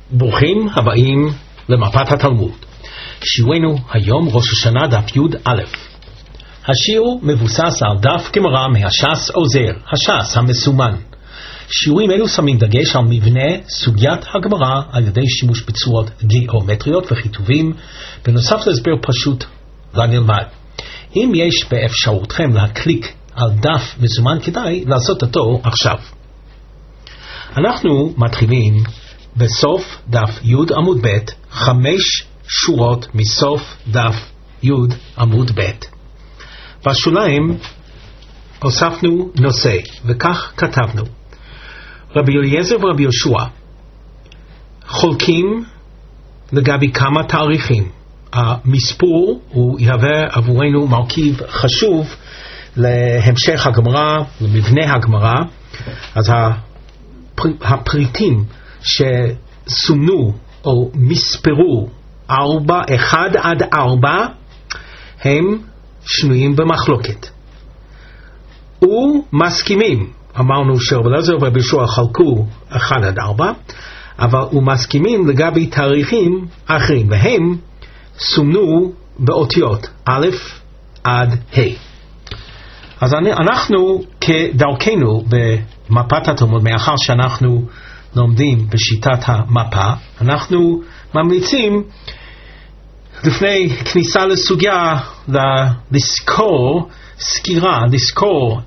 ברוכים הבאים למפת התלמוד. שיעורנו היום ראש השנה דף י"א. השיעור מבוסס על דף גמרא מהש"ס עוזר, הש"ס המסומן. שיעורים אלו שמים דגש על מבנה סוגיית הגמרא על ידי שימוש בצורות גיאומטריות וכיתובים, בנוסף להסבר פשוט לנלמד. אם יש באפשרותכם להקליק על דף מזומן, כדאי לעשות אותו עכשיו. אנחנו מתחילים בסוף דף י' עמוד ב', 5 שורות מסוף דף י' עמוד ב'. בשוליים הוספנו נושא, וכך כתבנו: רבי אליעזר ורבי יהושע חולקים לגבי כמה תאריכים. המספור הוא יהווה עבורנו מרכיב חשוב להמשך הגמרא, למבנה הגמרא. אז הפריטים שסומנו או מספרו 1-4 הם שנויים במחלוקת ומסכימים. אמרנו שרבי אליעזר ורבי יהושע חלקו 1-4, אבל ומסכימים לגבי תאריכים אחרים, והם סומנו באותיות א' עד ה'. אז אנחנו כדרכנו במפת התלמוד, מאחר שאנחנו לומדים בשיטת המפה, אנחנו ממליצים לפני כניסה לסוגיה לזכור סקירה, לזכור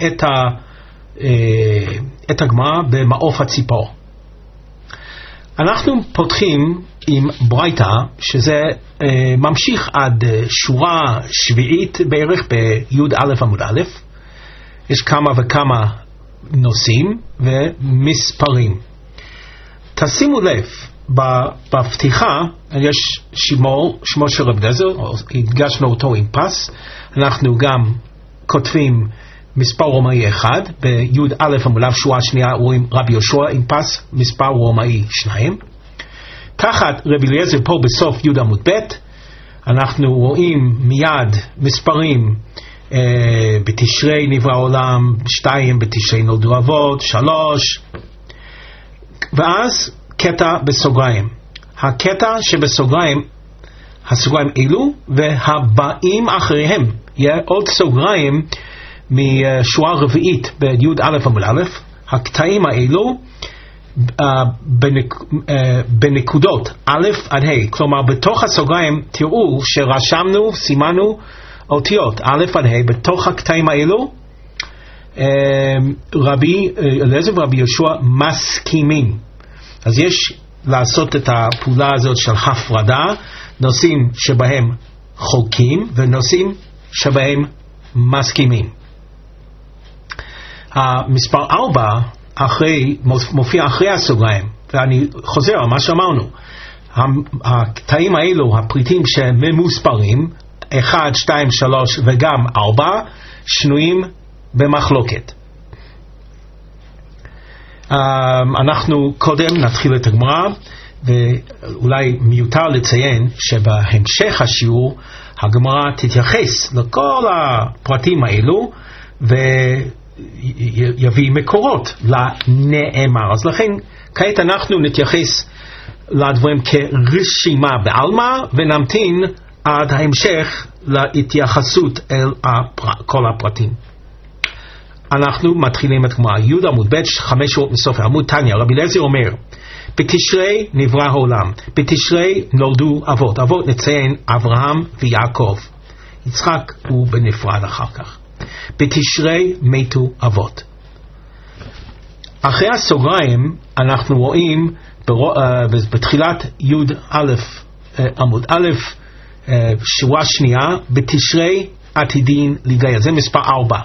את הגמרא במעוף הציפור. אנחנו פותחים עם ברייתא, שזה ממשיך עד שורה שביעית בערך בי"א עמוד א'. יש כמה וכמה נושאים ומספרים. תשימו לב, בפתיחה יש שמו של רבי אליעזר, הדגשנו אותו עם פס. אנחנו גם כותבים מספר רומאי 1, בי"א עמוד א' שורה שנייה רואים רבי יהושע עם פס, מספר רומאי 2. תחת רבי אליעזר פה בסוף י' עמוד ב' אנחנו רואים מיד מספרים, בתשרי נברא העולם, 2 בתשרי נולדו אבות, 3, ואז קטע בסוגריים. הקטע שבסוגריים, הסוגריים אלו והבאים אחריהם, יהיה עוד סוגריים משורה רביעית בי"א עמוד א'. הקטעים האלו בנקודות א' עד ה', כלומר בתוך הסוגריים תראו שרשמנו, סימנו אותיות א' עד ה'. בתוך הקטעים האלו רבי אליעזר ורבי יהושע מסכימים. אז יש לעשות את הפעולה הזאת של הפרדה, נושאים שבהם חולקים ונושאים שבהם מסכימים. המספר 4 מופיע אחרי הסוגריים, ואני חוזר על מה שאמרנו. הקטעים האלו, הפריטים שממוספרים 1, 2, 3 וגם 4, שנויים במחלוקת. אנחנו קודם נתחיל את הגמרא, ואולי מיותר לציין שבהמשך השיעור הגמרא תתייחס לכל הפרטים האלו ויביא מקורות לנאמר. אז לכן כעת אנחנו נתייחס לדברים כרשימה בעלמא, ונמתין עד ההמשך להתייחסות אל כל הפרטים. אנחנו מתחילים את גמרא י' עמוד ב', 5 שורות מסוף העמוד. תניא, רבי אליעזר אומר: בתשרי נברא העולם, בתשרי נולדו אבות. אבות נציין אברהם ויעקב, יצחק הוא בנפרד אחר כך. בתשרי מתו אבות. אחרי הסוגריים אנחנו רואים בתחילת י"א עמוד א', שורה שנייה, בתשרי עתידין להיגאל. זה מספר 4.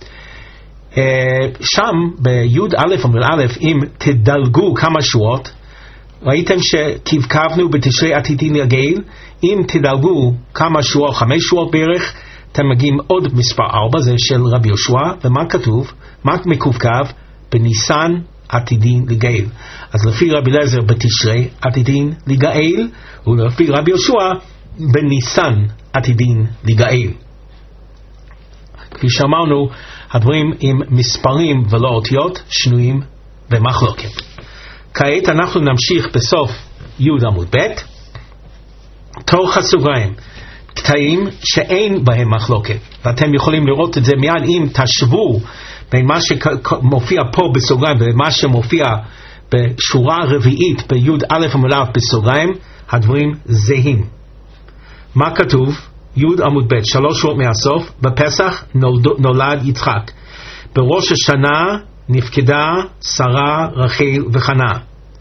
שם בי"א עמוד א', אם תדלגו כמה שורות, ראיתם שתבקבנו בתשרי עתידין להיגאל. אם תדלגו כמה שורות, 5 שורות בערך, אתם מגיעים עוד מספר 4, זה של רבי יהושע. ומה כתוב? מה מקווקב? בניסן עתידין להיגאל. אז לפי רבי אליעזר בתשרי עתידין להיגאל, ולפי רבי יהושע בניסן עתידין להיגאל. כפי שאמרנו, הדברים עם מספרים ולא אותיות שנויים במחלוקת. כעת אנחנו נמשיך בסוף י' עמוד ב', תוך הסוגריים, קטעים שאין בהם מחלוקת, ואתם יכולים לראות את זה מיד אם תשוו בין מה שמופיע פה בסוגריים ומה שמופיע בשורה רביעית בי' א' עמוד א' בסוגריים, הדברים זהים. מה כתוב? י' עמוד ב', 3 שורות מהסוף, בפסח נולד יצחק, בראש השנה נפקדה שרה, רחל וחנה.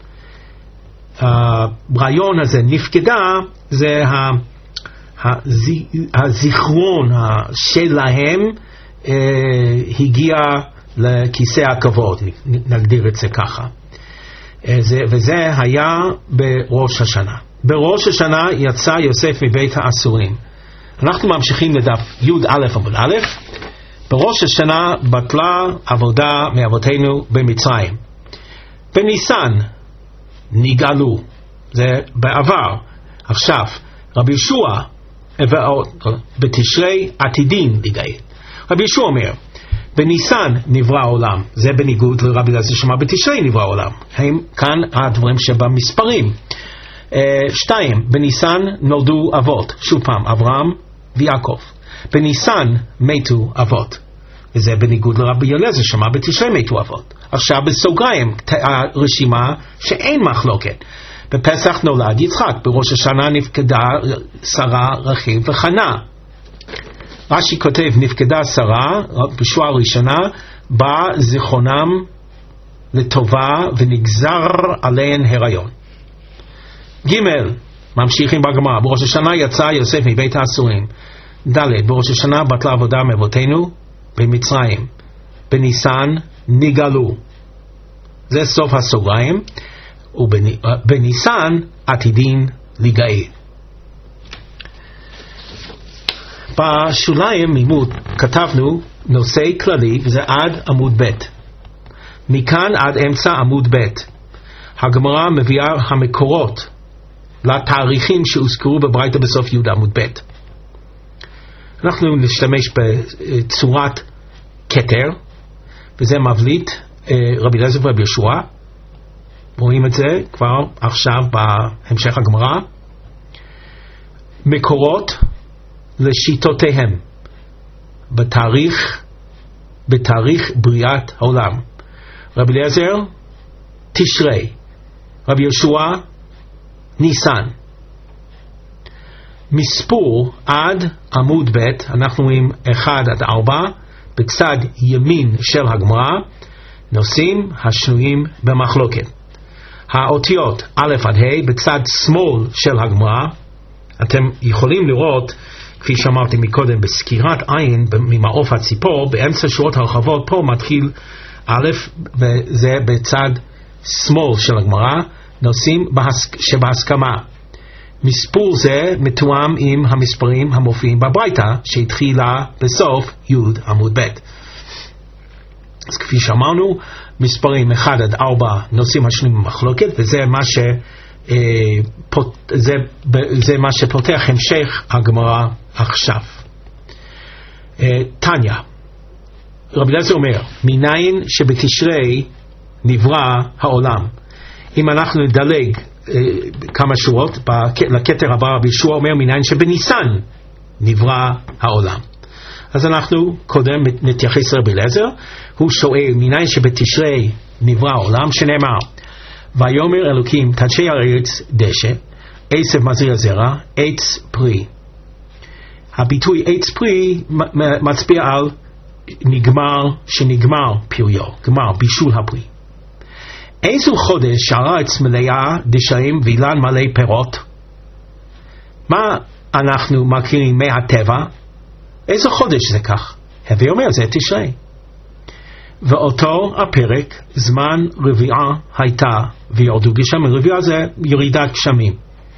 הרעיון הזה, נפקדה, זה הזיכרון שלהם הגיע לכיסא הכבוד, נגדיר את זה ככה. וזה היה בראש השנה. בראש השנה יצא יוסף מבית האסורים. אנחנו ממשיכים לדף י' א' עמוד א'. בראש השנה בטלה עבודה מאבותינו במצרים. בניסן נגאלו, זה בעבר. עכשיו רבי ישוע בתשרי עתידין לגאל. רבי ישוע אומר בניסן נברא העולם, זה בניגוד לרבי אלעזר שאמר בתשרי נברא העולם. הם כאן הדברים שבמספרים. 2 בניסן נולדו אבות, שוב פעם אברהם ויעקב. בניסן מתו אבות, וזה בניגוד לרבי אלעזר שאמר בתשרי מתו אבות. עכשיו בסוגריים הרשימה שאין מחלוקת. בפסח נולד יצחק, בראש השנה נפקדה שרה, רחל וחנה. רש"י כותב נפקדה שרה, בשורה הראשונה בא זיכרונם לטובה ונגזר עליהן הריון. ג' ממשיכים בגמרא, בראש השנה יצא יוסף מבית האסורים. ד' בראש השנה בטלה עבודה מאבותינו במצרים. בניסן נגאלו, זה סוף הסוגריים. ובניסן עתידין לגאל. בשוליים מימוד כתבנו נושא כללי, וזה עד עמוד ב'. מכאן עד אמצע עמוד ב' הגמרא מביאה המקורות לתאריכים שהוזכרו בברייתא בסוף י' עמוד ב'. אנחנו נשתמש בצורת כתר, וזה מבליט רבי אלעזר ורבי ישוע. רואים את זה כבר עכשיו בהמשך הגמרא. מקורות לשיטותיהם בתאריך בריאת העולם. רבי אלעזר תשרי, רבי ישוע ניסן. מספור עד עמוד ב' אנחנו רואים 1 עד 4 בצד ימין של הגמרא, נושאים השנויים במחלוקת. האותיות א' עד ה' בצד שמאל של הגמרא. אתם יכולים לראות, כפי שאמרתי מקודם, בסקירת עין ממעוף הציפור, באמצע שורות הרחבות פה מתחיל א', וזה בצד שמאל של הגמרא, נושאים שבהסכמה. מספור זה מתואם עם המספרים המופיעים בברייתא שהתחילה בסוף י' עמוד ב'. אז כפי שאמרנו, מספרים 1 עד 4 נושאים השנויים במחלוקת, וזה מה שפותח המשך הגמרא עכשיו. תניא, רבי אלעזר אומר, מניין שבתשרי נברא העולם. אם אנחנו נדלג כמה שורות לכתר הבא, רבי ישוע אומר מניין שבניסן נברא העולם. אז אנחנו קודם נתייחס לרבי אלעזר. הוא שואל מניין שבתשרי נברא העולם, שנאמר ויאמר אלוקים תדשא הארץ דשא, עשב מזריע זרע, עץ פרי. הביטוי עץ פרי מצביע על שנגמר פריו, גמר בישול הפרי. איזו חודש הארץ מלאה דשאים ואילן מלא פירות? מה אנחנו מכירים מהטבע? איזה חודש זה כך? הווי אומר זה תשרי. ואותו הפרק זמן רביעה הייתה וירדו גשמים. רביעה זה ירידת גשמים.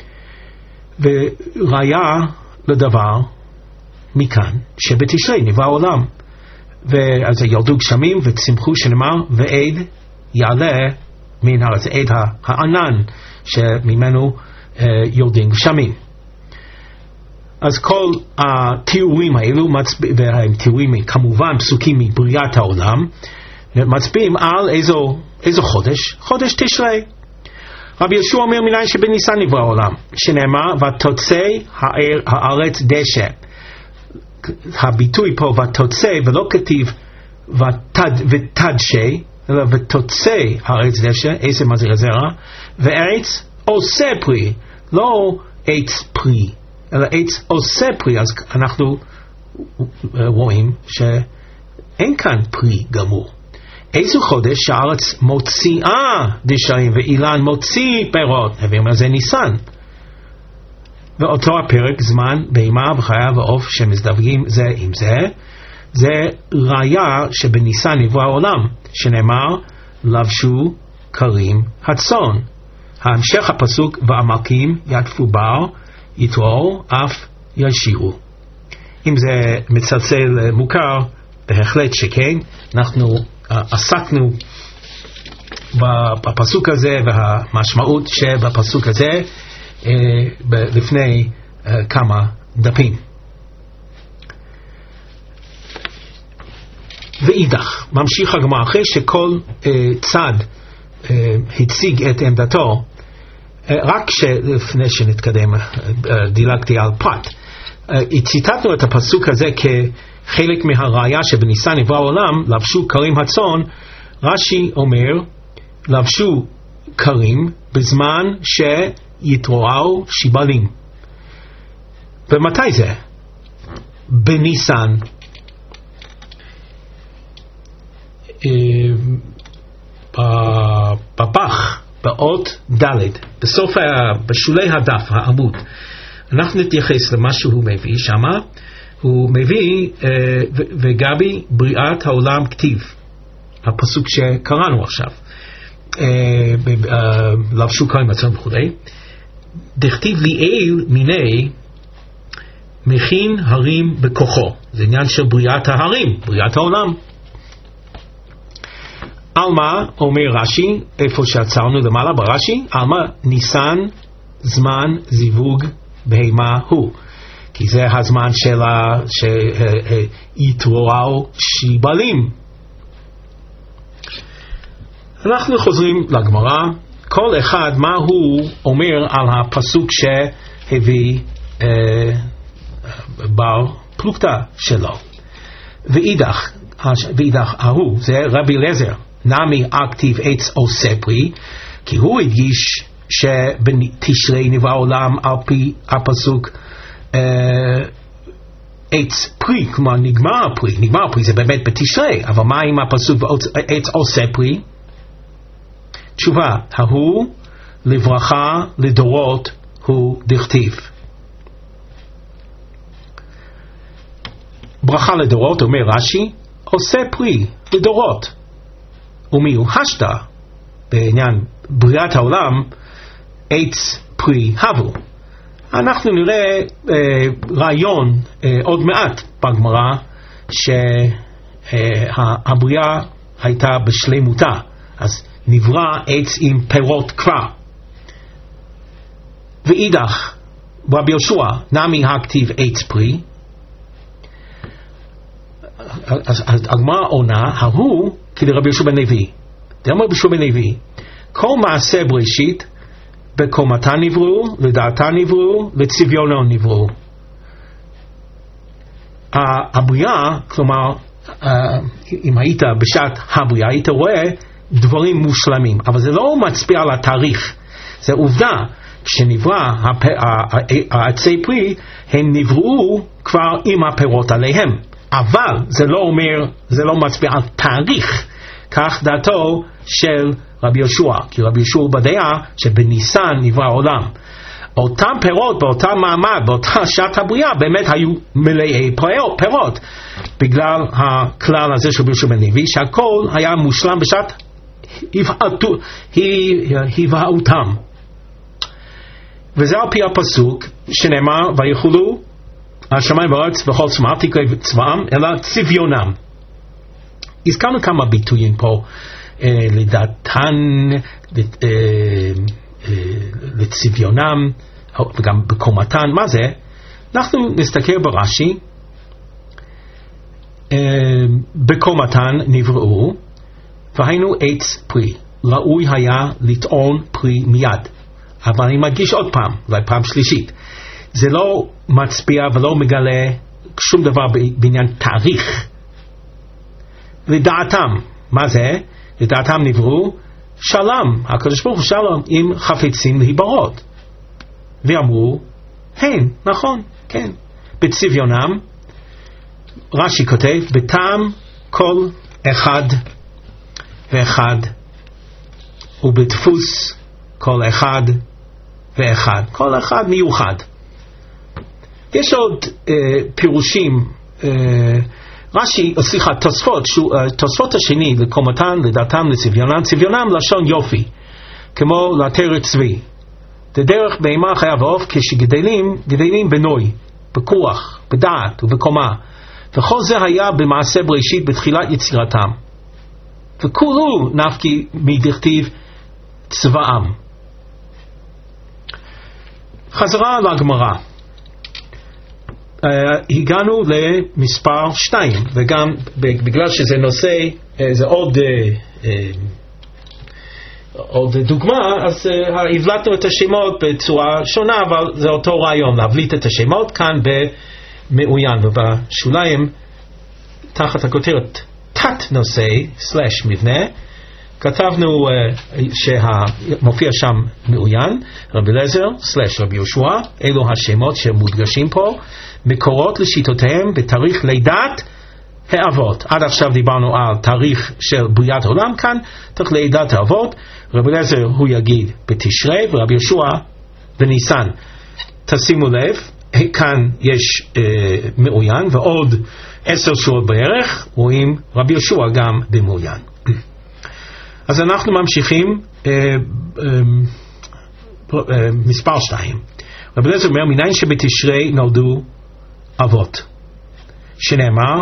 וראיה לדבר מכאן שבתשרי נברא העולם. ואז ירדו גשמים וצמחו, שנאמר ועד יעלה מן הארץ, עד הענן שממנו יורדים גשמים. אז כל התיאורים האלו, והם תיאורים כמובן פסוקים מבריאת העולם, מצביעים על איזו חודש? חודש תשרי. רבי יהושע אומר מניין שבניסן נברא העולם, שנאמר ותוצא הארץ דשא. הביטוי פה ותוצא ולא כתיב ותדשא, אלא ותוצא הארץ דשא, עשב מזהיר זרע, ועץ עושה פרי, לא עץ פרי, אלא עץ עושה פרי. אז אנחנו רואים שאין כאן פרי גמור. איזה חודש שהארץ מוציאה דשאים ואילן מוציא פירות, הביאים על זה ניסן. ואותו הפרק זמן בהמה וחיה ועוף שמזדווגים זה עם זה, זה ראיה שבניסן נברא העולם, שנאמר לבשו כרים הצאן. המשך הפסוק והעמלקים יטפו בר יתרעו אף ישירו. אם זה מצלצל מוכר, בהחלט שכן. אנחנו עסקנו בפסוק הזה והמשמעות שבפסוק הזה לפני כמה דפים. ואידך, ממשיך הגמרא, אחרי שכל צד הציג את עמדתו, רק לפני שנתקדם דילגתי על פרט, ציטטנו את הפסוק הזה כחלק מהראיה שבניסן נברא העולם, לבשו כרים הצאן. רש"י אומר לבשו כרים בזמן שיתרועו שיבלים. ומתי זה? בניסן. בפח, באות ד' בסוף, בשולי הדף, העמוד, אנחנו נתייחס למה שהוא מביא שמה. הוא מביא וגבי בריאת העולם כתיב, הפסוק שקראנו עכשיו, לבשו כרים הצאן וכו', דכתיב ליאל מיני מכין הרים בכוחו. זה עניין של בריאת ההרים, בריאת העולם. אלמה אומר רש"י, איפה שעצרנו למעלה ברש"י, אלמה ניסן זמן זיווג בהמה הוא, כי זה הזמן שיתרועו שיבלים. אנחנו חוזרים לגמרא, כל אחד מה הוא אומר על הפסוק שהביא בר פלוגתא שלו. ואידך ההוא, זה רבי אליעזר, נמי אקטיב עץ עושה פרי, כי הוא הדגיש שבתשרי נברא העולם על פי הפסוק עץ פרי, כלומר נגמר הפרי זה באמת בתשרי, אבל מה עם הפסוק עץ עושה פרי? תשובה, ההוא לברכה לדורות הוא דכתיב. ברכה לדורות, אומר רש"י, עושה פרי לדורות. ומי הוא השתא בעניין בריאת העולם עץ פרי הבו. אנחנו נראה רעיון עוד מעט בגמרא שהבריאה הייתה בשלמותה, אז נברא עץ עם פירות כבר. ואידך רבי יהושע נמי הכתיב עץ פרי, אז הגמרא עונה ההוא כדרבי יהושע בן לוי. דאמר רבי יהושע בן לוי, כל מעשה בראשית בקומתה נבראו, לדעתה נבראו, לצביונה נבראו. הבריאה, כלומר אם היית בשעת הבריאה היית רואה דברים מושלמים, אבל זה לא מצביע על התאריך. זה עובדה, כשנברא העצי פרי הם נבראו כבר עם הפירות עליהם, אבל זה לא אומר, זה לא מצביע על תאריך. כך דעתו של רבי יהושע, כי רבי יהושע בדעה שבניסן נברא העולם. אותם פירות באותם מעמד, באותה שעת הבריאה, באמת היו מלאי פירות, בגלל הכלל הזה של רבי יהושע בן לוי, שהכל היה מושלם בשעת היבהאותם. וזה על פי הפסוק שנאמר ויחולו השמיים והארץ וכל צבאם אלא צביונם. הזכרנו כמה ביטויים פה, לדעתן, לצביונם וגם בקומתן. מה זה? אנחנו נסתכל ברש"י, בקומתן נבראו והיינו עץ פרי. ראוי היה לטעון פרי מיד. אבל אני מדגיש עוד פעם, אולי פעם שלישית, זה לא מצביע ולא מגלה שום דבר בעניין תאריך. לדעתם, מה זה? לדעתם נבראו שלום, הקדוש ברוך הוא שלום, עם חפצים להיברות. ואמרו, כן, נכון, כן. בצביונם, רש"י כותב, בטעם כל אחד ואחד, ובדפוס כל אחד ואחד. כל אחד מיוחד. יש עוד פירושים, רש"י, סליחה, תוספות השני לקומתן, לדעתם, לצביונם, צביונם לשון יופי, כמו לתרת צבי. דרך בהמה חיה ועוף כשגדלים, גדלים בנוי, בכוח, בדעת ובקומה. וכל זה היה במעשה בראשית בתחילת יצירתם. וכולו נפקי מדכתיב צבאם. חזרה לגמרא. הגענו למספר 2, וגם בגלל שזה נושא, זה עוד דוגמה, אז הבלטנו את השמות בצורה שונה, אבל זה אותו רעיון, להבליט את השמות כאן במעוין, ובשוליים תחת הכותרת תת נושא / מבנה כתבנו שמופיע שם מעוין, רבי אליעזר / רבי יהושע. אלו השמות שמודגשים פה, מקורות לשיטותיהם בתאריך לידת האבות. עד עכשיו דיברנו על תאריך של בריאת העולם, כאן תאריך לידת האבות. רבי אליעזר הוא יגיד בתשרי, ורבי יהושע בניסן. תשימו לב, כאן יש מעוין, ועוד 10 שורות בערך רואים רבי יהושע גם במעוין. אז אנחנו ממשיכים מספר 2. רבי אליעזר אומר, מניין שבתשרי נולדו אבות, שנאמר,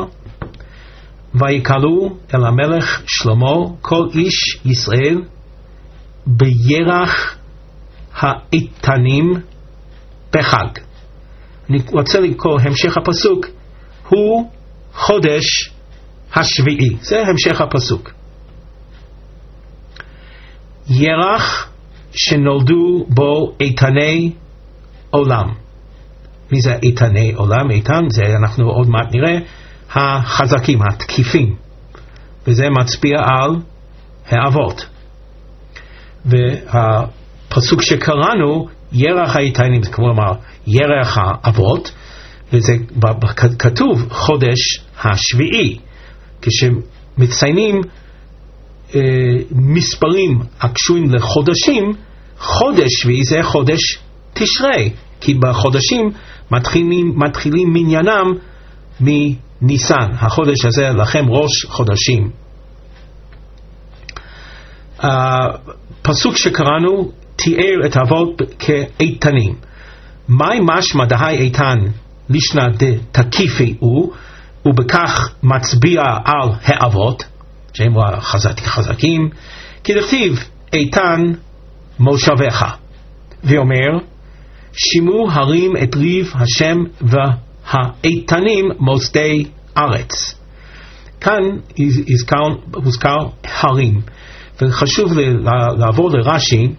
ויקלו אל המלך שלמה כל איש ישראל בירח האיתנים בחג. אני רוצה לקרוא המשך הפסוק, הוא חודש השביעי. זה המשך הפסוק. ירח שנולדו בו איתני עולם. מי זה איתני עולם? איתן זה אנחנו עוד מעט נראה החזקים, התקיפים, וזה מצביע על האבות. והפסוק שקראנו, ירח האיתנים, זה כמו לומר ירח האבות, וזה כתוב חודש השביעי. כשמציינים מספרים הקשורים לחודשים, חודש שביעי זה חודש תשרי, כי בחודשים מתחילים מניינם מניסן. החודש הזה לכם ראש חודשים. הפסוק שקראנו תיאר את האבות כאיתנים. מהי משמע דהי איתן לישנא דתקיפי הוא, ובכך מצביע על האבות שהם חזקים, כי דכתיב איתן מושבך, ואומר שימו הרים את ריב השם והאיתנים מוסדי ארץ. כאן הוזכר הרים, וחשוב לעבור לרש"י.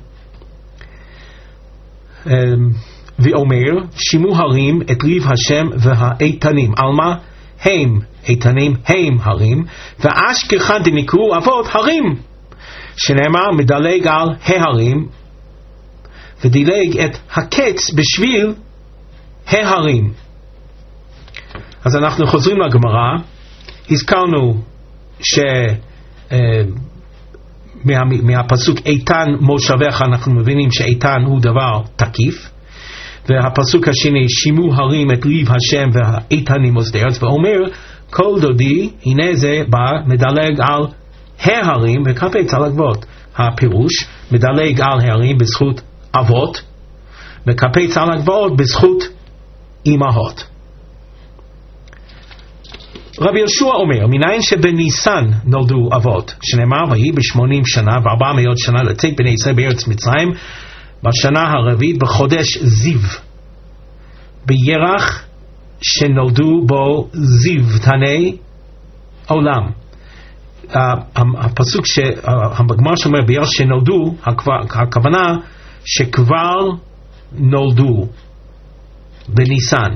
ואומר שימו הרים את ריב השם והאיתנים. על מה? הם איתנים, הם הרים, ואשכחן דנקראו אבות הרים, שנאמר מדלג על ההרים ודילג את הקץ בשביל ההרים. אז אנחנו חוזרים לגמרא. הזכרנו מהפסוק איתן מושבך אנחנו מבינים שאיתן הוא דבר תקיף, והפסוק השני שימו הרים את ריב השם והאיתנים מוסדי ארץ, ואומר כל דודי הנה זה בא מדלג על ההרים וקפץ על הגבעות. הפירוש מדלג על ההרים בזכות אבות, מקפץ על הגבעות בזכות אמהות. רבי יהושע אומר מניין שבניסן נולדו אבות, שנאמר ויהי ב80 שנה ו400 שנה לצאת בני ישראל בארץ מצרים, בשנה הרביעית בחודש זיו, בירח שנולדו בו זיו תני עולם. הפסוק שהגמרא שאומר ביום שנולדו, הכוונה שכבר נולדו בניסן.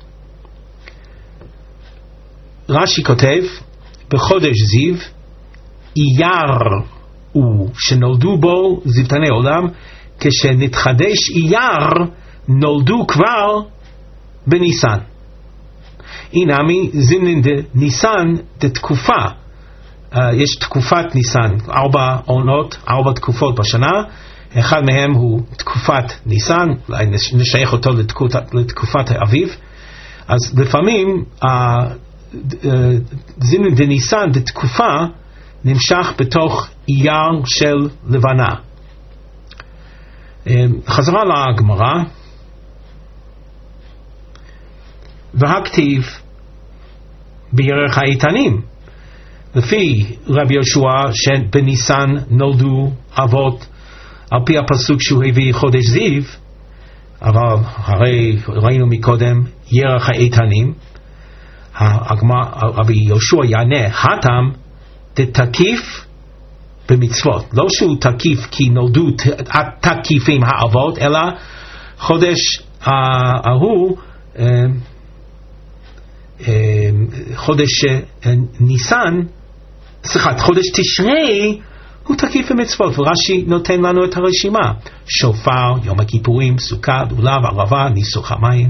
רש"י כותב בחודש זיו אייר הוא שנולדו בו זבטני עולם, כשנתחדש אייר נולדו כבר בניסן. אינמי זימנין דניסן דתקופה, יש תקופת ניסן, 4 עונות, 4 תקופות בשנה, אחד מהם הוא תקופת ניסן, אולי נשייך אותו לתקופת האביב. אז לפעמים זימנין דניסן דתקופה נמשך בתוך אייר של לבנה. חזרה לגמרא, והכתיב בירך האיתנים, לפי רבי יהושע שבניסן נולדו אבות, על פי הפסוק שהוא הביא חודש זיו, אבל הרי ראינו מקודם ירח האיתנים. רבי יהושע יענה הטעם תקיף במצוות, לא שהוא תקיף כי נולדו תקיפים האבות, אלא חודש ההוא, חודש ניסן, חודש תשרי הוא תקיף במצוות. ורש"י נותן לנו את הרשימה: שופר, יום הכיפורים, סוכה, לולב, ערבה, ניסוך המים.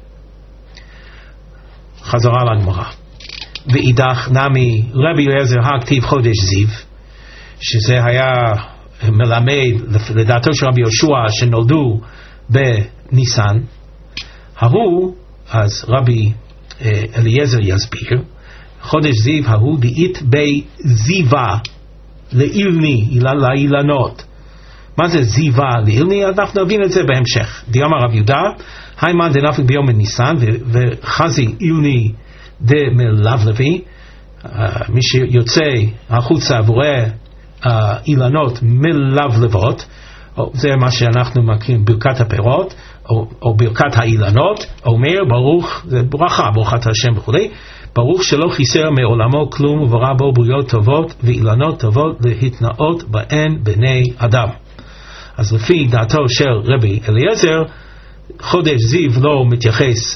חזרה לגמרא. ואידך נמי רבי אליעזר הכתיב חודש זיו, שזה היה מלמד לדעתו של רבי יהושע שנולדו בניסן, ההוא, אז רבי אליעזר יסביר, חודש זיו ההוא דאית בזיווה לאילני, לאילנות. מה זה זיווה לאילני? אנחנו נבין את זה בהמשך. דיאמר רב יהודה, היימן דנפק ביום בניסן וחזי אילני דמלבלבי, מי שיוצא החוצה ורואה אילנות מלבלבות, זה מה שאנחנו מכירים ברכת הפירות או ברכת האילנות, אומר ברוך, זה ברכה, ברוכת השם וכו', ברוך שלא חיסר מעולמו כלום וברא בו בריות טובות ואילנות טובות להתנאות בהן בני אדם. אז לפי דעתו של רבי אליעזר, חודש זיו לא מתייחס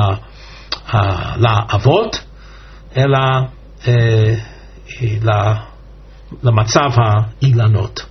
לאבות, אלא למצב האילנות.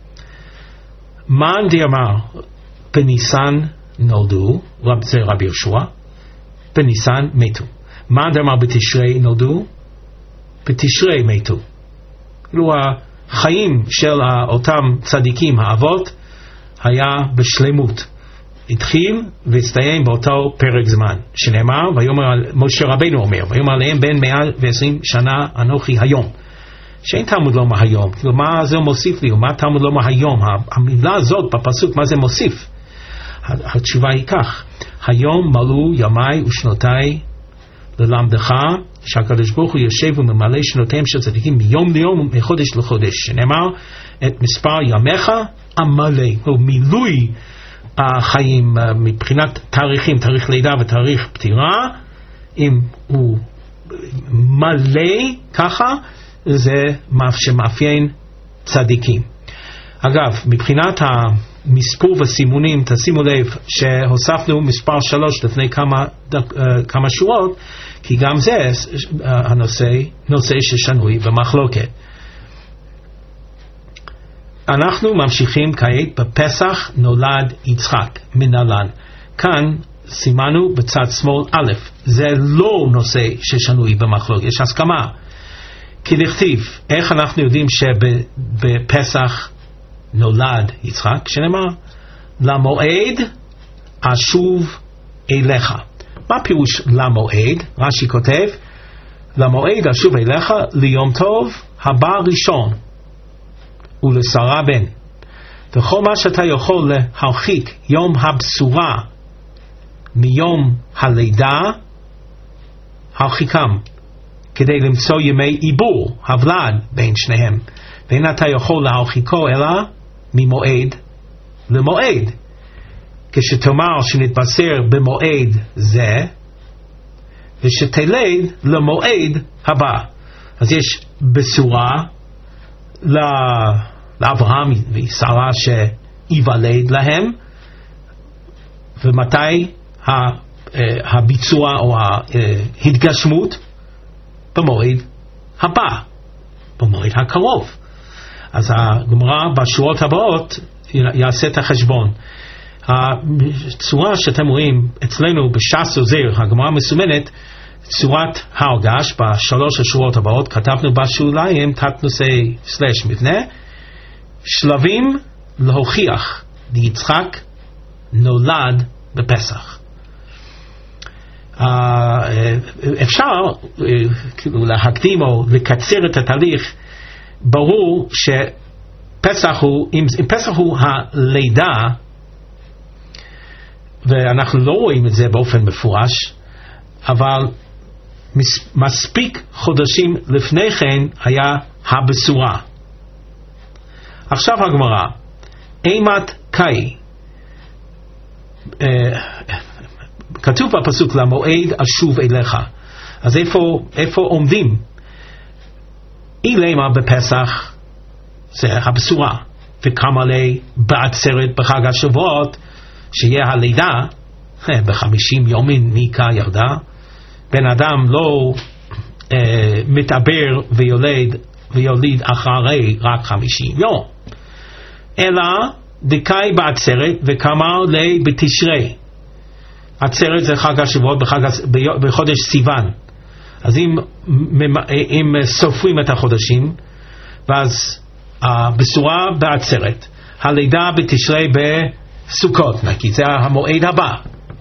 מאן דאמר בניסן נולדו, זה רבי יהושע, בניסן מתו. מאן דאמר בתשרי נולדו, בתשרי מתו. כאילו החיים של אותם צדיקים האבות היה בשלמות, התחיל והסתיים באותו פרק זמן, שנאמר, משה רבינו אומר, ויאמר עליהם בין 120 שנה אנוכי היום. שאין תלמוד לא מהיום, כאילו מה זה מוסיף לי, ומה תלמוד לא מהיום, המילה הזאת בפסוק, מה זה מוסיף? התשובה היא כך: היום מלאו ימי ושנותיי ללמדך, שהקדוש ברוך הוא יושב וממלא שנותיהם של צדיקים מיום ליום ומחודש לחודש, שנאמר את מספר ימיך המלא. מילוי החיים מבחינת תאריכים, תאריך לידה ותאריך פטירה, אם הוא מלא ככה, זה מה שמאפיין צדיקים. אגב, מבחינת המספור וסימונים, תשימו לב שהוספנו מספר 3 לפני כמה שורות, כי גם זה נושא ששנוי במחלוקת. אנחנו ממשיכים כעת בפסח נולד יצחק מנהלן. כאן סימנו בצד שמאל א', זה לא נושא ששנוי במחלוקת, יש הסכמה. כי לכתיב, איך אנחנו יודעים שבפסח נולד יצחק? שנאמר, למועד אשוב אליך. מה פירוש למועד? רש"י כותב, למועד אשוב אליך ליום טוב הבא ראשון ולשרה בן. וכל מה שאתה יכול להרחיק יום הבשורה מיום הלידה, הרחיקם, כדי למצוא ימי עיבור, הבלד בין שניהם. ואין אתה יכול להרחיקו אלא ממועד למועד. כשתאמר שנתבשר במועד זה, ושתלד למועד הבא. אז יש בשורה לאברהם ושרה שיוולד להם, ומתי הביצוע או ההתגשמות? במועד הבא, במועד הקרוב. אז הגמרא בשורות הבאות יעשה את החשבון. הצורה שאתם רואים אצלנו בש"ס עוזר, הגמרא מסומנת צורת הרגש. בשלוש השורות הבאות כתבנו בשוליים תת נושא סלש מבנה, שלבים להוכיח ליצחק נולד בפסח. אפשר להקדים או לקצר את התהליך. ברור שפסח הוא, אם פסח הוא הלידה, ואנחנו לא רואים את זה באופן מפורש, אבל מספיק חודשים לפני כן היה הבשורה. עכשיו הגמרא, אימת קאי, כתוב בפסוק למועד אשוב אליך. אז איפה עומדים? אילמה בפסח זה הבשורה, וכמה לי בעצרת בחג השבועות שיהיה הלידה, ב50 יומים מיקה ירדה. בן אדם לא מתעבר ויוליד אחרי רק 50 יום, אלא דקאי בעצרת וכמה לי בתשרי. עצרת זה חג השבועות בחודש סיוון. אז אם סופרים את החודשים, ואז הבשורה בעצרת, הלידה בתשרי בסוכות, כי זה המועד הבא.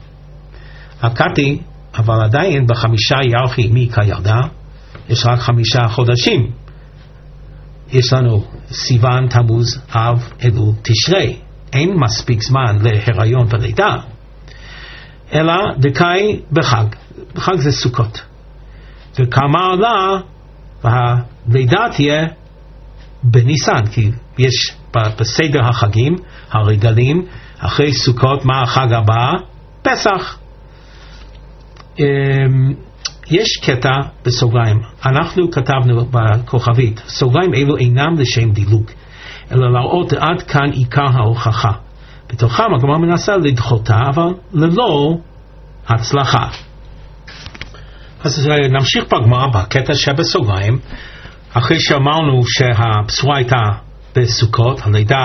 הקטי, אבל עדיין בחמישה ירחי מיקה ירדה, יש רק 5 חודשים. יש לנו סיוון, תמוז, אב, אלול, תשרי. אין מספיק זמן להיריון ולידה. אלא דקאי בחג. בחג זה סוכות. וכמה עלה, והלידה תהיה בניסן, כי יש בסדר החגים הרגלים, אחרי סוכות מה החג הבא? פסח. יש קטע בסוגריים, אנחנו כתבנו בכוכבית, סוגריים אלו אינם לשם דילוג, אלא להראות עד כאן עיקר ההוכחה. בתוכם הגמרא מנסה לדחותה, אבל ללא הצלחה. אז נמשיך בגמרא בקטע שבסוגריים. אחרי שאמרנו שהבשורה הייתה בסוכות, הלידה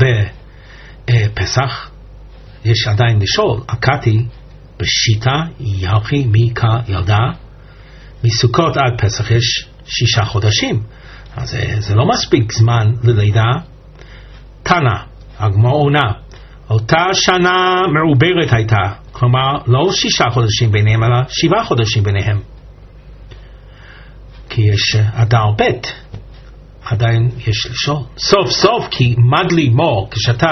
בפסח, יש עדיין לשאול, הקטי בשיטה ירחי מיקה ילדה, מסוכות עד פסח יש 6 חודשים, אז זה לא מספיק זמן ללידה. תנא, הגמרא עונה, אותה שנה מעוברת הייתה, כלומר לא 6 חודשים ביניהם אלא 7 חודשים ביניהם, כי יש אדר ב'. עדיין יש לשאול סוף סוף, כי מדלי מור, כשאתה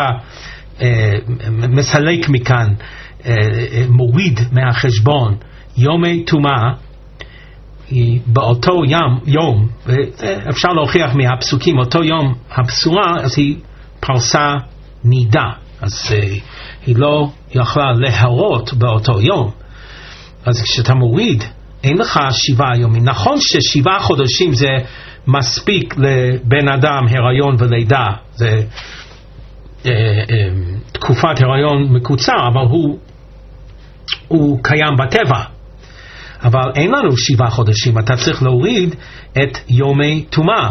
מסלק מכאן, מוריד מהחשבון יומי טומאה, באותו יום, אפשר להוכיח מהפסוקים, אותו יום הבשורה, אז היא פרסה נידה, אז היא לא יכלה להרות באותו יום. אז כשאתה מוריד, אין לך 7 יומים. נכון ש7 חודשים זה מספיק לבן אדם הריון ולידה, זה תקופת הריון מקוצר, אבל הוא קיים בטבע. אבל אין לנו 7 חודשים, אתה צריך להוריד את יומי טומאה.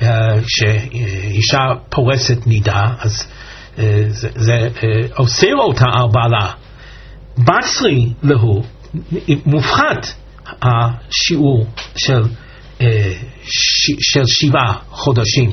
שאישה פורסת נידה, אז זה אוסר אותה על בעלה. בצרי להו, מופחת השיעור של 7 חודשים.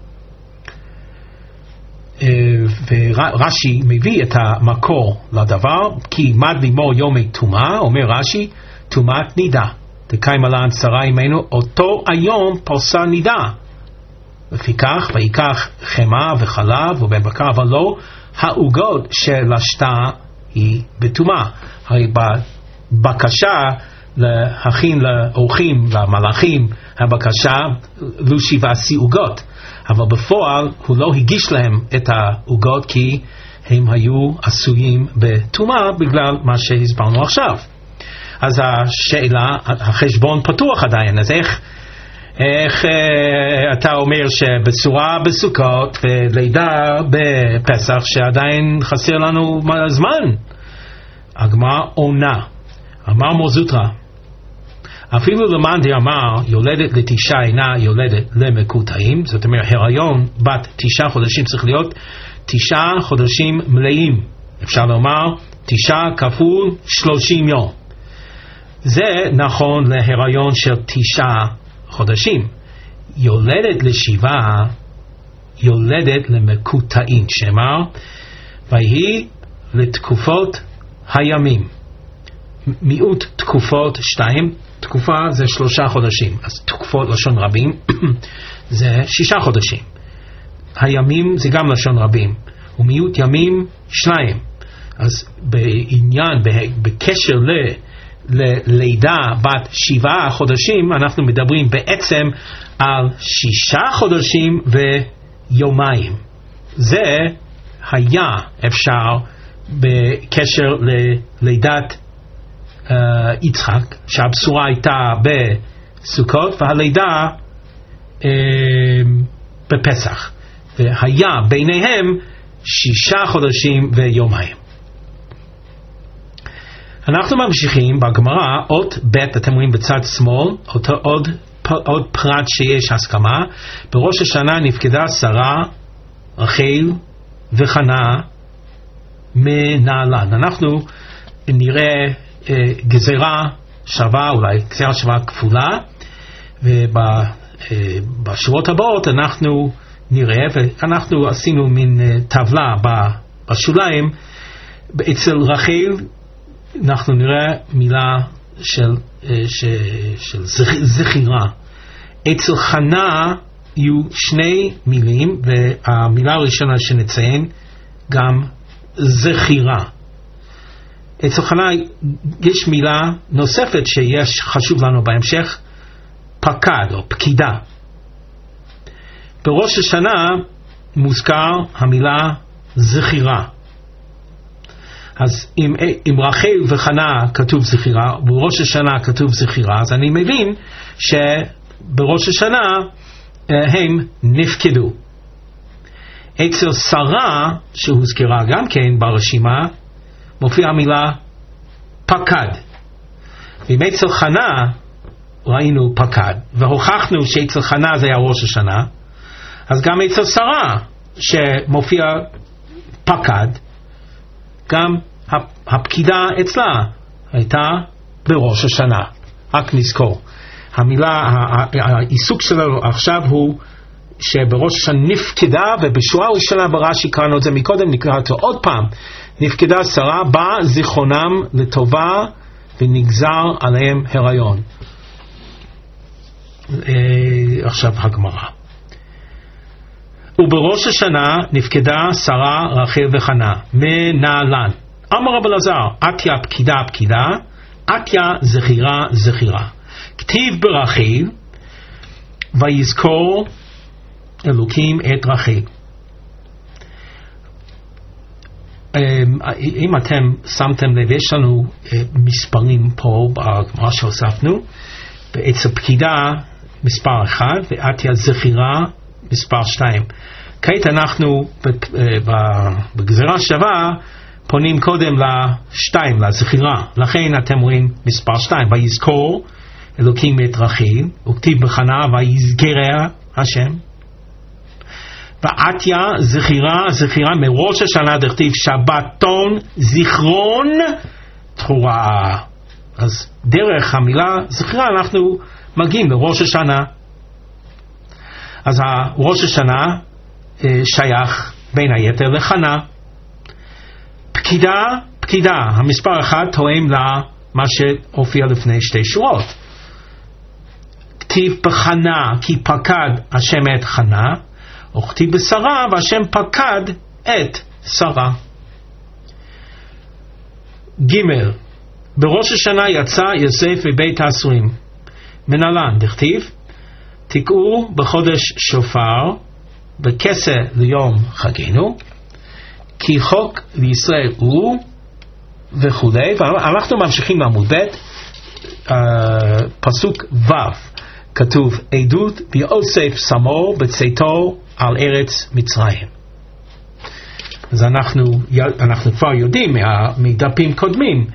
ורש"י מביא את המקור לדבר, כי מד לימור יומי טומאה, אומר רש"י, טומאת נידה. דקאי מלן שרה עמנו, אותו היום פרסה נידה. לפיכך, ויקח חמה וחלב ובן בקר, אבל לא העוגות שלשתה היא בטומאה. הרי בבקשה להכין לאורחים, למלאכים, הבקשה לו 7 עוגות. אבל בפועל הוא לא הגיש להם את העוגות, כי הם היו עשויים בטומאה בגלל מה שהסברנו עכשיו. אז השאלה, החשבון פתוח עדיין, אז איך אתה אומר שבצורה בסוכות ולידה בפסח שעדיין חסר לנו זמן? הגמרא עונה, אמר מוזוטרא, אפילו למאן דאמר יולדת לתשעה אינה יולדת למקוטעים, זאת אומרת הריון בת 9 חודשים צריך להיות 9 חודשים מלאים, אפשר לומר 9 כפול 30 יום. זה נכון להיריון של 9 חודשים. יולדת לשבעה יולדת למקוטעים, שאמר ויהי לתקופות הימים. מיעוט תקופות 2, תקופה זה 3 חודשים, אז תקופות לשון רבים זה 6 חודשים. הימים זה גם לשון רבים, ומיעוט ימים 2. אז בעניין, בקשר ללידה בת 7 חודשים, אנחנו מדברים בעצם על 6 חודשים ויומיים. זה היה אפשר בקשר ללידת יצחק, שהבשורה הייתה בסוכות והלידה בפסח, והיה ביניהם 6 חודשים ויומיים. אנחנו ממשיכים בגמרא, אות ב', אתם רואים בצד שמאל, עוד פרט שיש הסכמה. בראש השנה נפקדה שרה, רחל וחנה מנהלן. אנחנו נראה גזירה שווה, אולי גזירה שווה כפולה, ובשבועות הבאות אנחנו נראה, ואנחנו עשינו מין טבלה בשוליים. אצל רחל אנחנו נראה מילה של זכירה. אצל חנה יהיו 2 מילים, והמילה הראשונה שנציין גם זכירה. אצל חנה יש מילה נוספת שיש חשוב לנו בהמשך, פקד או פקידה. בראש השנה מוזכר המילה זכירה. אז אם רחל וחנה כתוב זכירה, ובראש השנה כתוב זכירה, אז אני מבין שבראש השנה הם נפקדו. אצל שרה, שהוזכרה גם כן ברשימה, מופיעה המילה פקד. ואם אצל חנה ראינו פקד, והוכחנו שאצל חנה זה היה ראש השנה, אז גם אצל שרה שמופיע פקד, גם הפקידה אצלה הייתה בראש השנה. רק נזכור, העיסוק שלנו עכשיו הוא שבראש השנה נפקדה, ובשורה הראשונה ברש"י קראנו את זה מקודם, נקרא אותו עוד פעם, נפקדה שרה, בא זיכרונם לטובה ונגזר עליהם הריון. עכשיו הגמרא. ובראש השנה נפקדה שרה, רחל וחנה מנהלן. אמר רב אלעזר, אתיה פקידה פקידה, אתיה זכירה זכירה. כתיב ברחל, ויזכור אלוקים את רחל. אם אתם שמתם לב, יש לנו מספרים פה בגמרא שהוספנו. אצל פקידה מספר 1 ואתיה זכירה מספר 2. כעת אנחנו בגזירה שווה פונים קודם ל2, לזכירה. לכן אתם רואים מספר 2, ויזכור אלוקים את רחל, וכתיב בחנה ויזכריה השם. ואתיה זכירה זכירה, מראש השנה דכתיב שבתון זיכרון תרועה. אז דרך המילה זכירה אנחנו מגיעים לראש השנה. אז ראש השנה שייך בין היתר לחנה. פקידה, פקידה, המספר 1 תואם למה שהופיע לפני 2 שורות. כתיב בחנה כי פקד השם את חנה, וכתיב בשרה והשם פקד את שרה. ג' בראש השנה יצא יוסף מבית האסורים. מנהלן דכתיב תקעו בחודש שופר בכסה ליום חגנו, כי חוק לישראל הוא וכולי. ואנחנו ממשיכים לעמוד ב', פסוק ו'. כתוב עדות ויוסף שמו בצאתו על ארץ מצרים. אז אנחנו כבר יודעים מדפים קודמים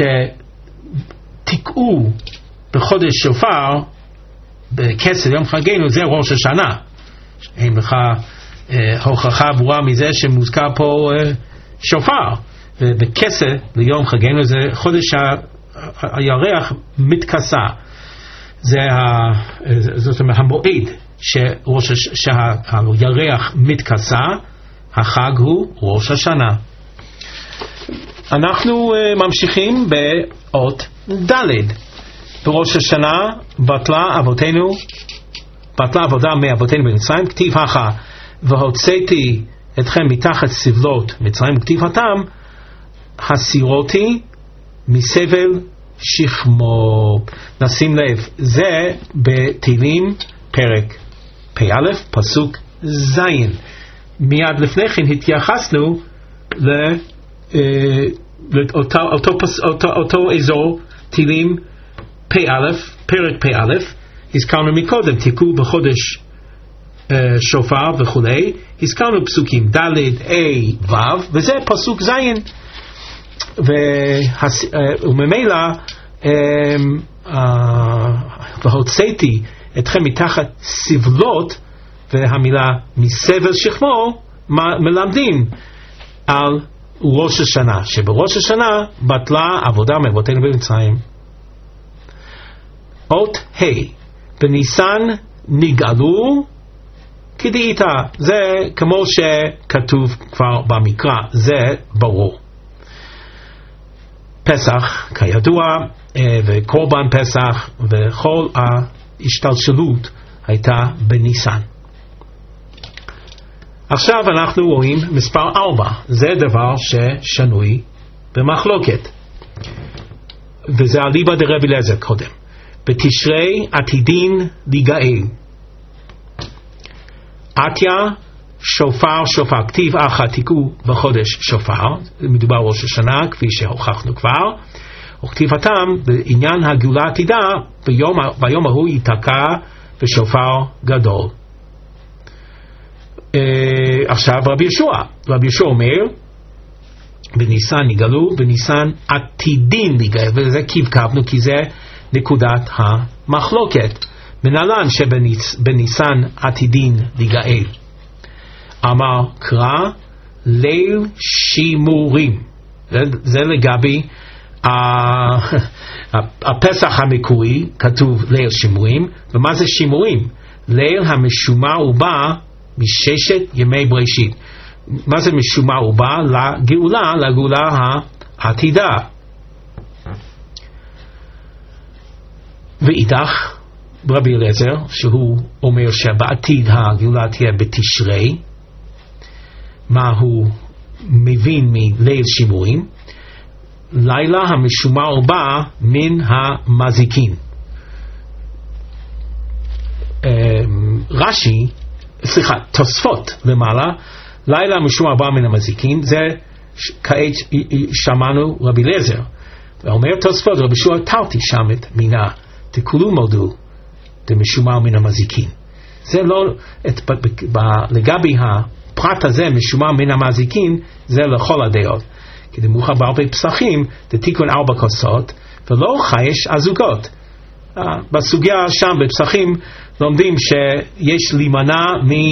שתקעו בחודש שופר בכסף יום חגנו, זה ראש השנה. אין לך הוכחה ברורה מזה שמוזכר פה שופר, ובכסף ליום חגנו זה חודש הירח מתכסה. זאת אומרת המועד שהירח מתכסה, החג הוא ראש השנה. אנחנו ממשיכים באות ד'. בראש השנה בטלה עבודה מאבותינו במצרים, כתיב הכה והוצאתי אתכם מתחת סבלות מצרים, כתיב התם הסירותי מסבל שכמו. נשים לב, זה בתהילים פרק פ"א פסוק ז'. מיד לפני כן התייחסנו לאותו אזור תהילים פ"א, פרק פ"א, הזכרנו מקודם, תיקעו בחודש שופר וכולי, הזכרנו פסוקים ד' ה' ו', וזה פסוק ז', וממילא והוצאתי אתכם מתחת סבלות, והמילה מסבל שכמו מלמדים על ראש השנה, שבראש השנה בטלה עבודה מאבותינו במצרים. אות ה' בניסן נגאלו כדאית, זה כמו שכתוב כבר במקרא, זה ברור. פסח כידוע, וקורבן פסח וכל ההשתלשלות הייתה בניסן. עכשיו אנחנו רואים מספר 4, זה דבר ששנוי במחלוקת, וזה אליבא דרבי אליעזר קודם. בתשרי עתידין להיגאל. עתיה שופר, כתיב אחא תיקעו בחודש שופר, מדובר ראש השנה כפי שהוכחנו כבר, וכתיבתם בעניין הגאולה עתידה ביום ההוא ייתקע בשופר גדול. עכשיו רבי ישוע אומר בניסן נגאלו, בניסן עתידין להיגאל, וזה קבקבנו כי זה נקודת המחלוקת. מנהלן שבניסן עתידין להיגאל. אמר קרא ליל שימורים, זה לגבי הפסח המקורי, כתוב ליל שימורים. ומה זה שימורים? ליל המשומר ובא מששת ימי בראשית. מה זה משומר ובא? לגאולה העתידה. ואידך רבי אליעזר שהוא אומר שבעתיד הגאולה תהיה בתשרי, מה הוא מבין מליל שימורים? לילה המשומר ובא מן המזיקין. תוספות למעלה, לילה המשומר ובא מן המזיקין, זה כעת שמענו רבי אליעזר, ואומר תוספות רבי ישוע תרתי שמת מינה תקולו מודו דמשומר מן המזיקין. זה לא, לגבי הפרט הזה משומר מן המזיקין, זה לכל הדעות, כי דמוכר בהרבה פסחים דתיקון 4 כוסות ולא 5 הזוגות. בסוגיה שם בפסחים לומדים שיש להימנע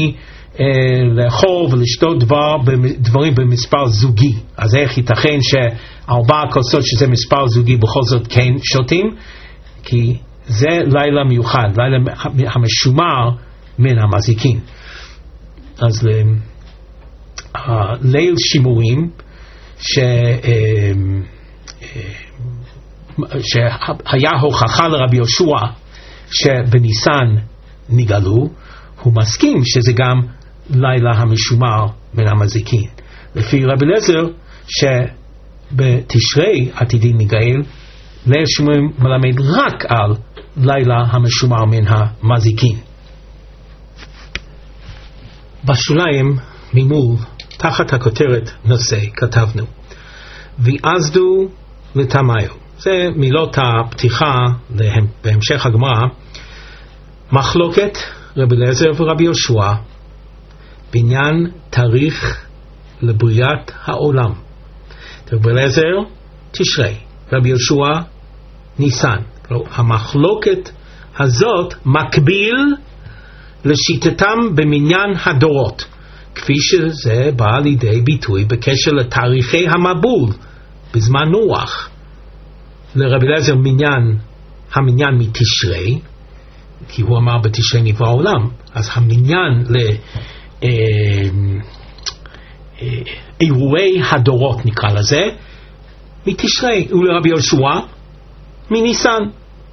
לאכול ולשתות דברים במספר זוגי. אז איך ייתכן ש4 כוסות שזה מספר זוגי בכל זאת כן שותים? כי זה לילה מיוחד, לילה המשומר מן המזיקין. אז ליל שימורים שהיה הוכחה לרבי יהושע שבניסן נגאלו, הוא מסכים שזה גם לילה המשומר מן המזיקין. לפי רבי אליעזר שבתשרי עתידין נגאל, ליל שימורים מלמד רק על לילה המשומר מן המזיקין. בשוליים ממול תחת הכותרת נושא כתבנו ויעזדו לטמאו. זה מילות הפתיחה בהמשך הגמרא. מחלוקת רבי אליעזר ורבי יהושע בעניין תאריך לבריאת העולם. רבי אליעזר תשרי, רבי יהושע ניסן. המחלוקת הזאת מקביל לשיטתם במניין הדורות, כפי שזה בא לידי ביטוי בקשר לתאריכי המבול בזמן נוח. לרבי אליעזר המניין מתשרי, כי הוא אמר בתשרי נברא העולם, אז המניין לאירועי הדורות נקרא לזה מתשרי, ולרבי יהושע מניסן.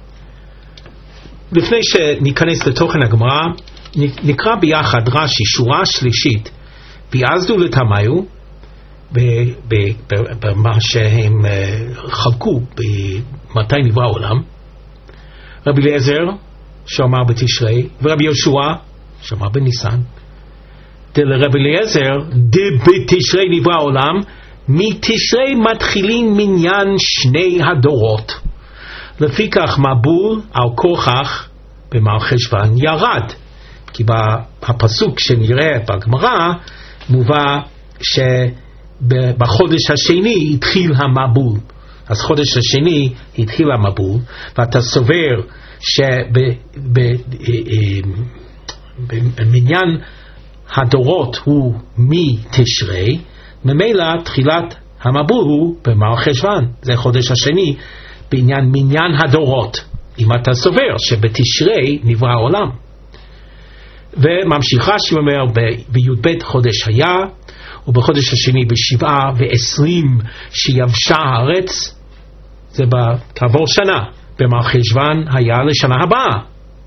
לפני שניכנס לתוכן הגמרא, נקרא ביחד רש"י שורה שלישית, ויעזדו לתמיו, במה שהם חלקו במתי נברא העולם. רבי אליעזר שאמר בתשרי, ורבי יהושע שאמר בניסן. דלרבי אליעזר בתשרי נברא העולם, מתשרי מתחילים מניין שני הדורות. לפיכך מבול על כוכך במלכי שבן ירד, כי בפסוק שנראה בגמרא מובא שבחודש השני התחיל המבול. אז חודש השני התחיל המבול, ואתה סובר שבמניין הדורות הוא מתשרי, ממילא תחילת המבול הוא במלכי שבן, זה חודש השני בעניין מניין הדורות, אם אתה סובר שבתשרי נברא העולם. וממשיכה שאומר בי"ב חודש היה, ובחודש השני ב7 שיבשה הארץ, זה כעבור שנה, במלכי שבן היה לשנה הבאה.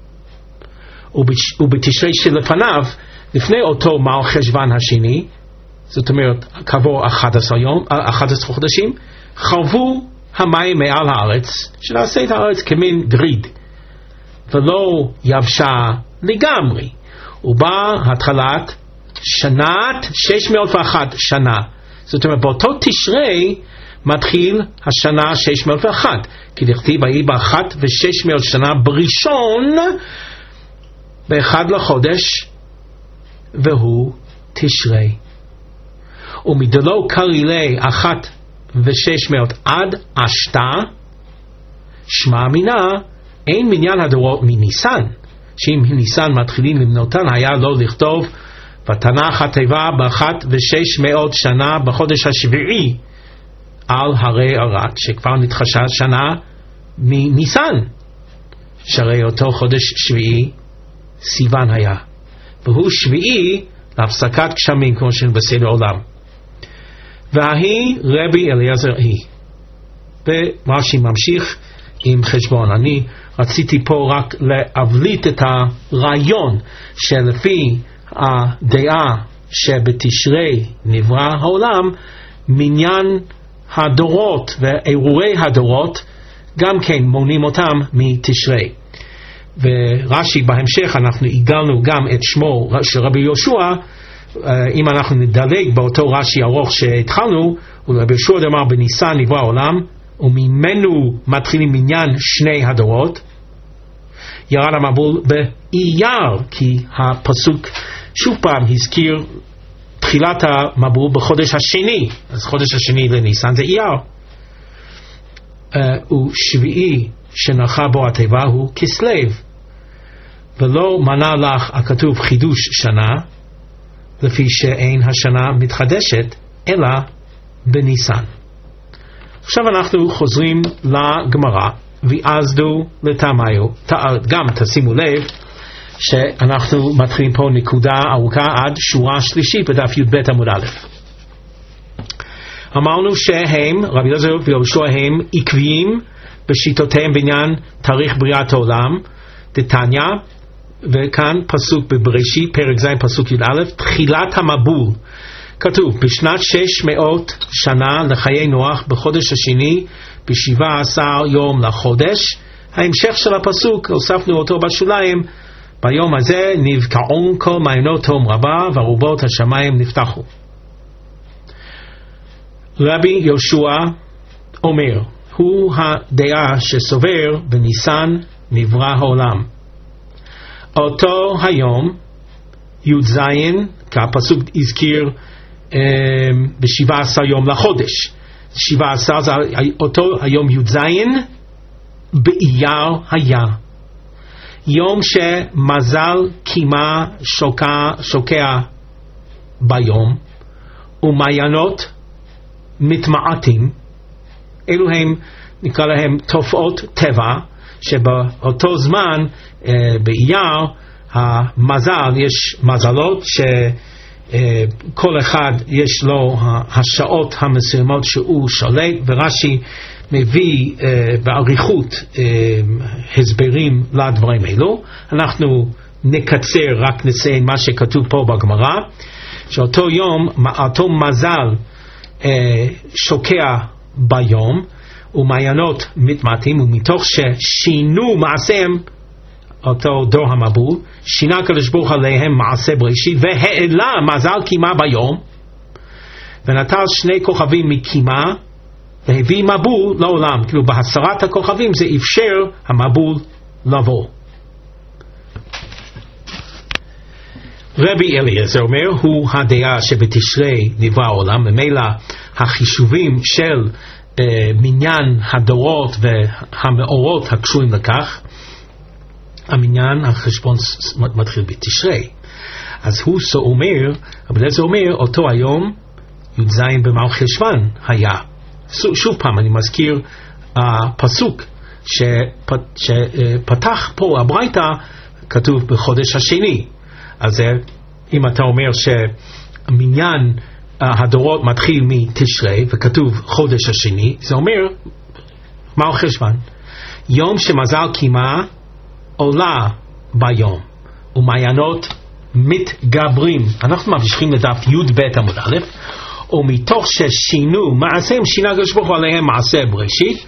ובתשרי שלפניו, לפני אותו מלכי שבן השני, זאת אומרת כעבור 11 חודשים, חרבו המים מעל הארץ, שנעשה את הארץ כמין גריד, ולא יבשה לגמרי. ובא התחלת שנת 601 שנה. זאת אומרת באותו תשרי מתחיל השנה 601, כי דכתיב ויהי באחת ו600 שנה בראשון באחד לחודש, והוא תשרי. ומדלו קרילי 1,600 עד אשתה, שמע מינה אין מניין הדורות מניסן, שאם ניסן מתחילים למנותן היה לא לכתוב ותנח התיבה ב1,600 שנה בחודש השביעי על הרי ארד, שכבר נתחשב שנה מניסן, שהרי אותו חודש שביעי סיוון היה, והוא שביעי להפסקת גשמים כמו שבסדר עולם. והיא רבי אליעזר היא. ורש"י ממשיך עם חשבון. אני רציתי פה רק להבליט את הרעיון שלפי הדעה שבתשרי נברא העולם, מניין הדורות ואירועי הדורות גם כן מונים אותם מתשרי. ורש"י בהמשך אנחנו עיגלנו גם את שמו של רבי יהושע. אם אנחנו נדלג באותו רש"י ארוך שהתחלנו, ורבי יהושע אמר בניסן נברא העולם, וממנו מתחילים מניין שני הדורות. ירד המבול באייר, כי הפסוק שוב פעם הזכיר תחילת המבול בחודש השני, אז חודש השני לניסן זה אייר. ושביעי שנחה בו התיבה הוא כסלו, ולא מנה לך הכתוב חידוש שנה, לפי שאין השנה מתחדשת אלא בניסן. עכשיו אנחנו חוזרים לגמרא, ויעזדו לתמיו. גם תשימו לב שאנחנו מתחילים פה נקודה ארוכה עד שורה שלישית בדף י"ב עמוד א'. אמרנו שהם, רבי אליעזר ויהושע, הם עקביים בשיטותיהם בעניין תאריך בריאת העולם, דתניא, וכאן פסוק בבראשית פרק ז' פסוק י"א, תחילת המבול. כתוב בשנת 600 שנה לחיי נוח בחודש השני ב17 יום לחודש. ההמשך של הפסוק הוספנו אותו בשוליים, ביום הזה נבקעון כל מעיינות תהום רבה וארובות השמיים נפתחו. רבי יהושע אומר, הוא הדעה שסובר בניסן נברא העולם. אותו היום י"ז, כי הפסוק הזכיר ב-17 יום לחודש, 17 זה אותו היום י"ז באייר היה יום שמזל קימה שוקע ביום ומעיינות מתמעטים. אלו הם, נקרא להם תופעות טבע, שבאותו זמן באייר המזל, יש מזלות שכל אחד יש לו השעות המסוימות שהוא שולט, ורש"י מביא בעריכות הסברים לדברים אלו. אנחנו נקצר, רק נציין מה שכתוב פה בגמרא, שאותו יום, אותו מזל שוקע ביום ומעיינות מתמעטים, ומתוך ששינו מעשיהם, אותו דור המבול, שינה הקדוש ברוך הוא עליהם מעשה בראשית, והעלה מזל קימה ביום, ונטל 2 כוכבים מקימה, והביא מבול לעולם. כאילו בהסרת הכוכבים זה אפשר המבול לבוא. רבי אליעזר אומר, הוא הדעה שבתשרי נברא העולם, ממילא החישובים של מניין הדורות והמאורות הקשורים לכך, המניין, החשבון מתחיל בתשרי. אז הוא אומר, אבל זה אומר, אותו היום י"ז במלכי שבן היה. שוב פעם אני מזכיר הפסוק שפתח פה הברייתא, כתוב בחודש השני. אז אם אתה אומר שמניין הדורות מתחיל מתשרי וכתוב חודש השני, זה אומר מלכי שבן, יום שמזל קימה עולה ביום ומעיינות מתגברים. אנחנו ממשיכים לדף י"ב עמוד א', ומתוך ששינו מעשיהם שינה הקדוש ברוך הוא עליהם מעשה בראשית.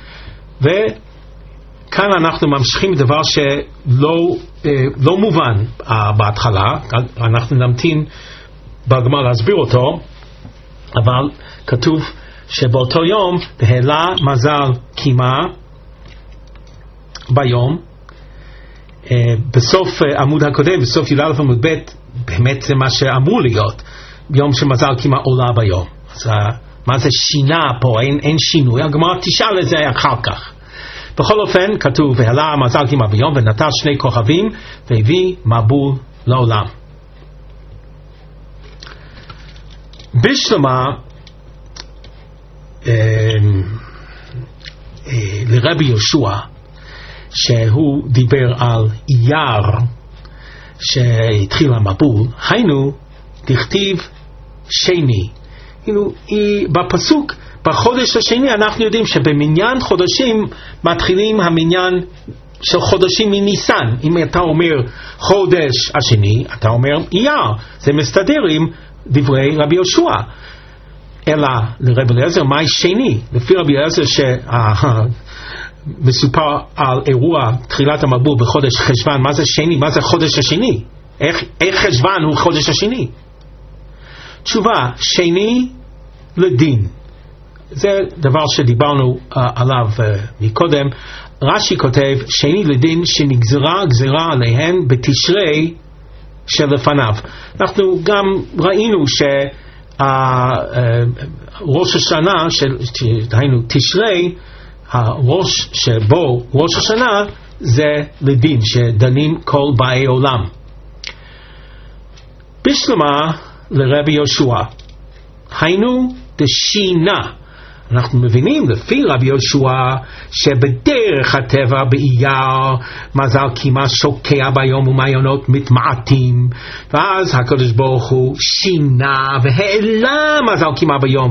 וכאן אנחנו ממשיכים דבר שלא מובן בהתחלה, אנחנו נמתין בגמרא להסביר אותו, אבל כתוב שבאותו יום העלה מזל קימה ביום. בסוף עמוד הקודם, בסוף י"א עמוד ב', באמת זה מה שאמור להיות, יום שמזל קימה עולה ביום. אז מה זה שינה פה? אין שינוי. הגמרא תשאל את זה אחר כך. בכל אופן כתוב והעלה מזל קימה ביום ונטל 2 כוכבים והביא מבול לעולם. בשלמה לרבי יהושע, שהוא דיבר על אייר שהתחיל המבול, היינו דכתיב שני. בפסוק בחודש השני אנחנו יודעים שבמניין חודשים מתחילים המניין של חודשים מניסן. אם אתה אומר חודש השני, אתה אומר אייר. זה מסתדר עם דברי רבי יהושע. אלא לרבי אליעזר, מה שני? לפי רבי אליעזר מסופר על אירוע תחילת המבול בחודש חשוון. מה זה שני? מה זה חודש השני? איך חשוון הוא חודש השני? תשובה, שני לדין. זה דבר שדיברנו עליו מקודם. רש"י כותב שני לדין שנגזרה גזירה עליהן בתשרי שלפניו. אנחנו גם ראינו ראש השנה, דהיינו תשרי, הראש שבו ראש השנה זה לדין שדנים כל באי עולם. בשלמה לרבי יהושע, היינו דשינה. אנחנו מבינים לפי רבי יהושע שבדרך הטבע באייר מזל קימה שוקע ביום ומעיינות מתמעטים, ואז הקדוש ברוך הוא שינה והעלה מזל קימה ביום,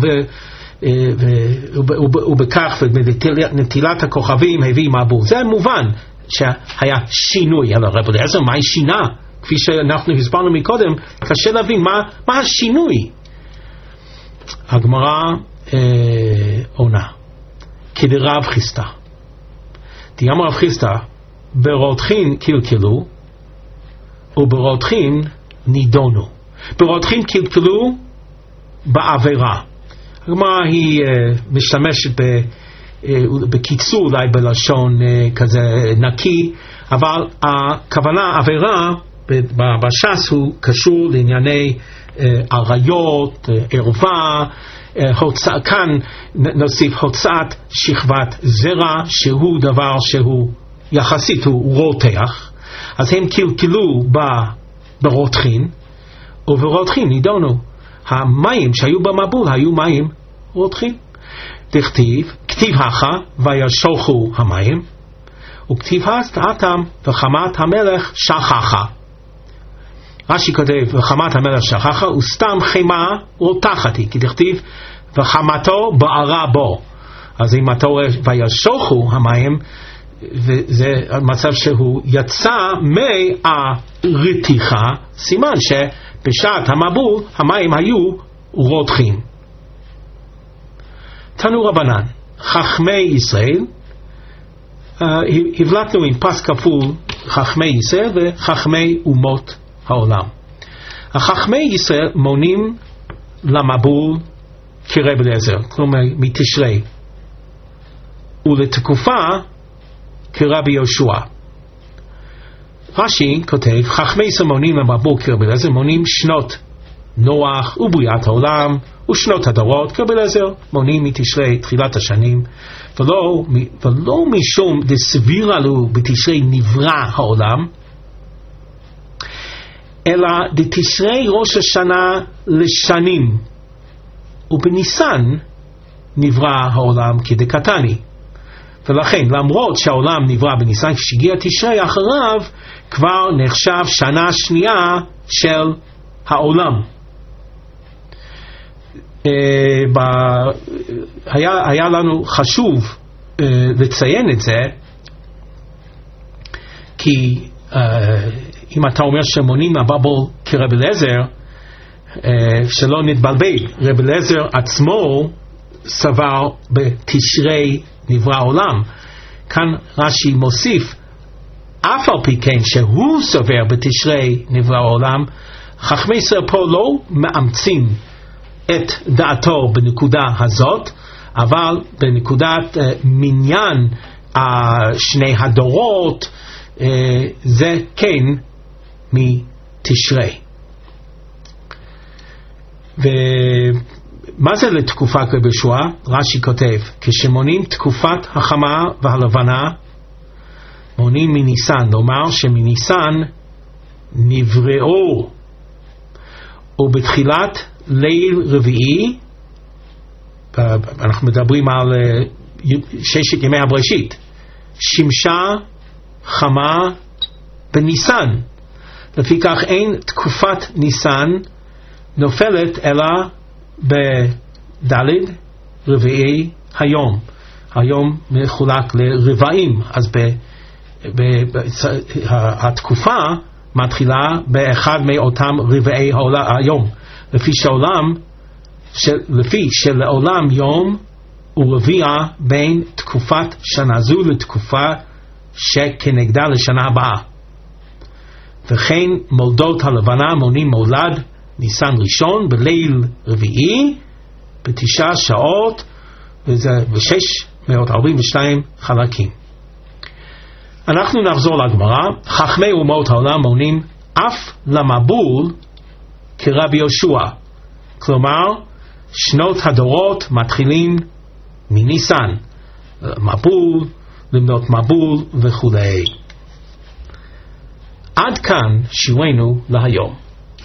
ובכך נטילת הכוכבים הביא מבול. זה מובן שהיה שינוי. על הרב אליעזר, מה היא שינה? כפי שאנחנו הסברנו מקודם, קשה להבין מה השינוי. הגמרא עונה כדרב חיסתא, תיאמר רב חיסתא, ברותחין קלקלו וברותחין נידונו. ברותחין קלקלו בעבירה. הגמרא היא משתמשת בקיצור אולי בלשון כזה נקי, אבל הכוונה עבירה בש"ס הוא קשור לענייני עריות, ערווה, כאן נוסיף הוצאת שכבת זרע, שהוא דבר שהוא יחסית הוא רותח, אז הם קלקלו ברותחין, וברותחין נידונו. המים שהיו במבול היו מים רותחים. דכתיב, כתיב הכה וישוחו המים, וכתיב הסתעתם וחמת המלך שכחה. רש"י כותב וחמת המלך שכחה, וסתם חמה רותחת היא, כי דכתיב וחמתו בערה בו. אז אם אתה רואה וישוחו המים, וזה מצב שהוא יצא מהרתיחה, סימן שבשעת המבול המים היו רותחים. תנו רבנן, חכמי ישראל, הבלטנו עם פס כפול חכמי ישראל וחכמי אומות העולם. החכמי ישראל מונים למבול כרב אליעזר, כלומר מתשרי, ולתקופה כרבי יהושע. רש"י כותב, חכמי ישראל מונים למבול כרב אליעזר, מונים שנות נוח ובריאת העולם ושנות הדורות, כרב אליעזר מונים מתשרי תחילת השנים, ולא משום דסבירה לו בתשרי נברא העולם, אלא דתשרי ראש השנה לשנים, ובניסן נברא העולם כדקתני. ולכן למרות שהעולם נברא בניסן, כשהגיע תשרי אחריו כבר נחשב שנה שנייה של העולם. היה לנו חשוב לציין את זה, כי אם אתה אומר שמונים למבול כרב אליעזר, שלא נתבלבל, רב אליעזר עצמו סבר בתשרי נברא העולם. כאן רש"י מוסיף, אף על פי כן שהוא סובר בתשרי נברא העולם, חכמי ישראל פה לא מאמצים את דעתו בנקודה הזאת, אבל בנקודת מניין שני הדורות, זה כן מתשרי. ומה זה לתקופה כרב יהושע? רש"י כותב, כשמונים תקופת החמה והלבנה, מונים מניסן, לומר שמניסן נבראו, ובתחילת ליל רביעי, אנחנו מדברים על ששת ימי הבראשית, שימשה חמה בניסן. לפיכך אין תקופת ניסן נופלת אלא בדלת רביעי היום. היום מחולק לרבעים, אז התקופה מתחילה באחד מאותם רבעי היום, לפי שלעולם יום הוא רביע בין תקופת שנה זו לתקופה שכנגדה לשנה הבאה. וכן מולדות הלבנה מונים מולד ניסן ראשון בליל רביעי ב9 שעות וזה ב642 חלקים. אנחנו נחזור לגמרא. חכמי אומות העולם מונים אף למבול כרבי יהושע, כלומר שנות הדורות מתחילים מניסן, מבול, למנות מבול וכו'. עד כאן שיעורנו להיום.